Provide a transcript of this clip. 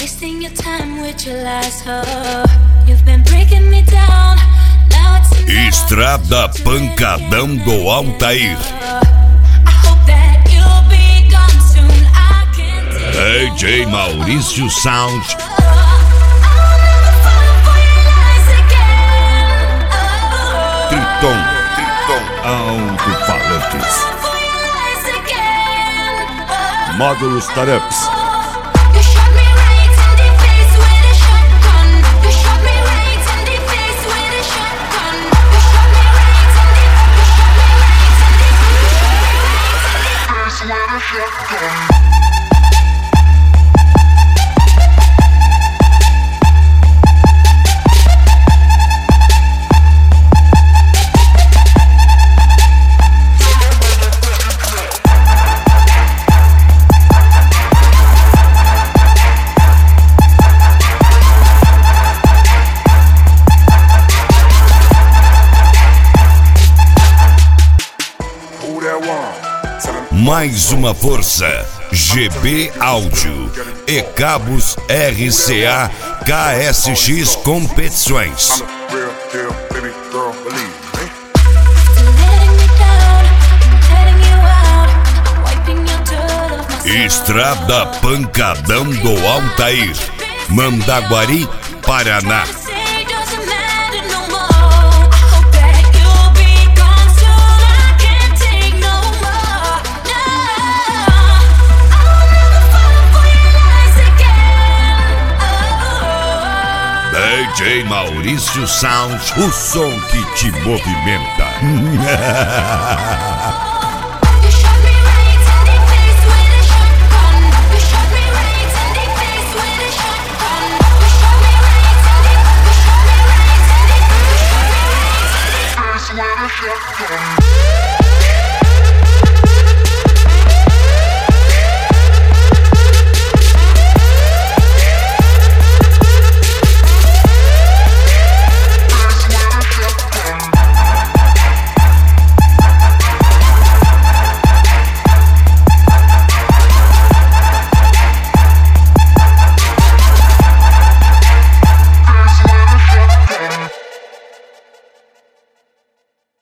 wasting your time with your lies, oh. You've been breaking me down. Now it's enough. Estrada Pancadão do Altair. DJ Maurício Sound. Triton Alto-Falantes. Módulos Tarups. Mais uma força, GB Áudio e Cabos RCA KSX Competições. Estrada Pancadão do Altair, Mandaguari, Paraná. DJ Maurício Sound, o som que te movimenta.